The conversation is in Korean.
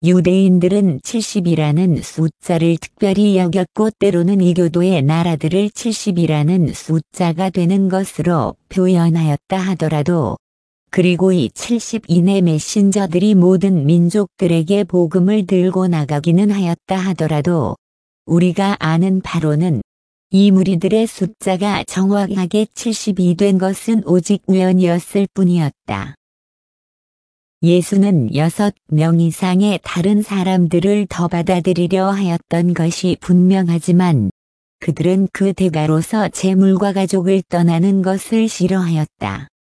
유대인들은 70이라는 숫자를 특별히 여겼고 때로는 이교도의 나라들을 70이라는 숫자가 되는 것으로 표현하였다 하더라도, 그리고 이 70인의 메신저들이 모든 민족들에게 복음을 들고 나가기는 하였다 하더라도, 우리가 아는 바로는 이 무리들의 숫자가 정확하게 70이 된 것은 오직 우연이었을 뿐이었다. 예수는 6명 이상의 다른 사람들을 더 받아들이려 하였던 것이 분명하지만, 그들은 그 대가로서 재물과 가족을 떠나는 것을 싫어하였다.